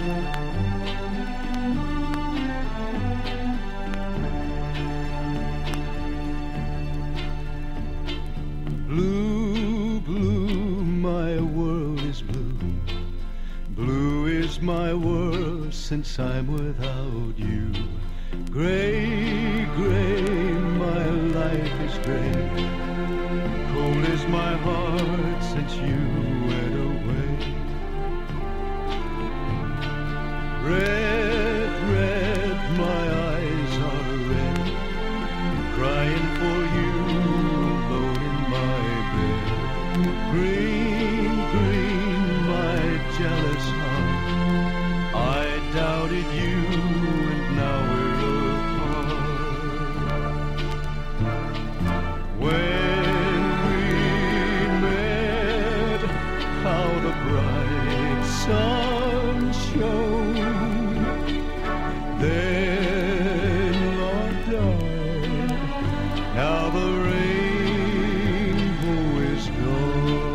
Blue, blue, my world is blue. Blue is my world since I'm without you. Gray, gray, my life is gray. Cold is my heart since you went away. Red, red, my eyes are red, crying for you alone in my bed. Green, green, my jealous heart, I doubted you and now we're apart. When we met, how the bright sun shone. Then, Lord, darling, now the rainbow is gone.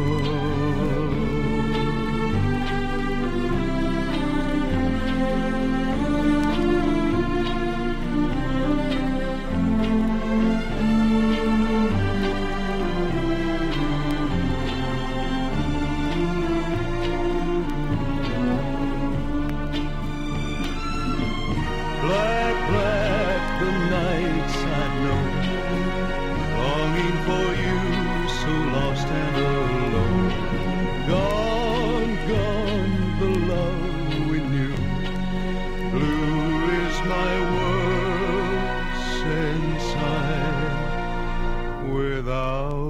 Black, black the nights I've known, longing for you, so lost and alone. Gone, gone the love we knew. Blue is my world since I'm without